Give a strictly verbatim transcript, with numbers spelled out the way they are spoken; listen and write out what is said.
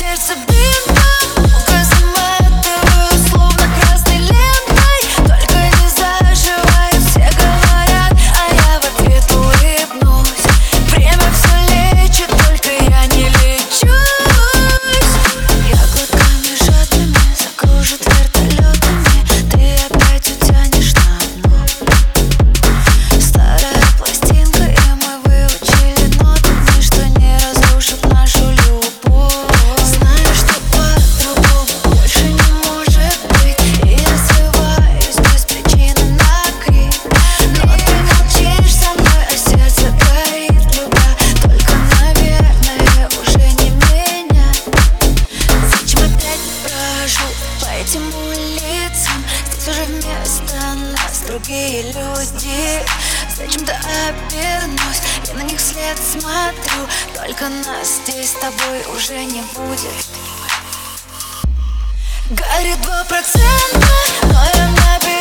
сердце бинтом, мука заматываю, словно красной лентой. Только не заживает, все говорят, а я в ответ улыбнусь. Время все лечит, только я не лечусь. Я глотками жадными закружит вертолетами, ты опять утянешь на дно. Старая пластинка, и мы выучили нотами, что не разрушит нашу любовь. Знаю, что по-другому больше не может быть, и я срываюсь без причины на крик. Но ты молчишь со мной, а сердце горит, любя. Только, наверное, уже не меня. Зачем опять брожу по этим улицам? Здесь уже вместо нас другие люди. Зачем-то обернусь, я на них вслед смотрю. Только нас здесь с тобой уже не будет. Горит два процента, но я наберу.